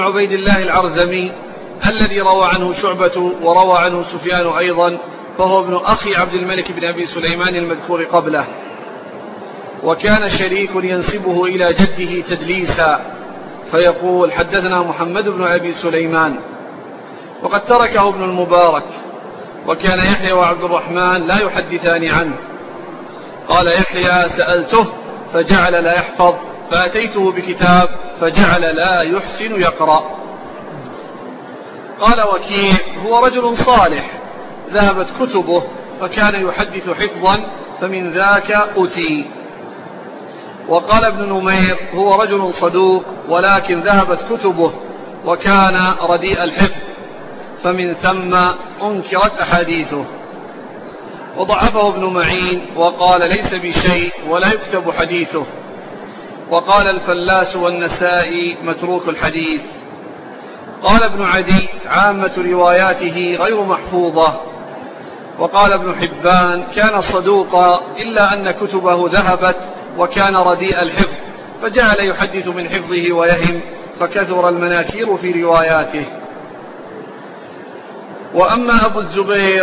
عبيد الله العرزمي الذي روى عنه شعبة وروى عنه سفيان أيضا، فهو ابن أخي عبد الملك بن أبي سليمان المذكور قبله، وكان شريك ينسبه إلى جده تدليسا فيقول حدثنا محمد بن أبي سليمان، وقد تركه ابن المبارك، وكان يحيى وعبد الرحمن لا يحدثان عنه. قال يحيى سألته فجعل لا يحفظ، فأتيته بكتاب فجعل لا يحسن يقرأ. قال وكيع هو رجل صالح ذهبت كتبه فكان يحدث حفظا فمن ذاك أتي. وقال ابن نمير هو رجل صدوق ولكن ذهبت كتبه وكان رديء الحفظ فمن ثم أنكرت أحاديثه. وضعفه ابن معين وقال ليس بشيء ولا يكتب حديثه. وقال الفلاس والنسائي متروك الحديث. قال ابن عدي عامة رواياته غير محفوظة. وقال ابن حبان كان صدوقا إلا أن كتبه ذهبت وكان رديء الحفظ فجعل يحدث من حفظه ويهم فكثر المناكير في رواياته. وأما أبو الزبير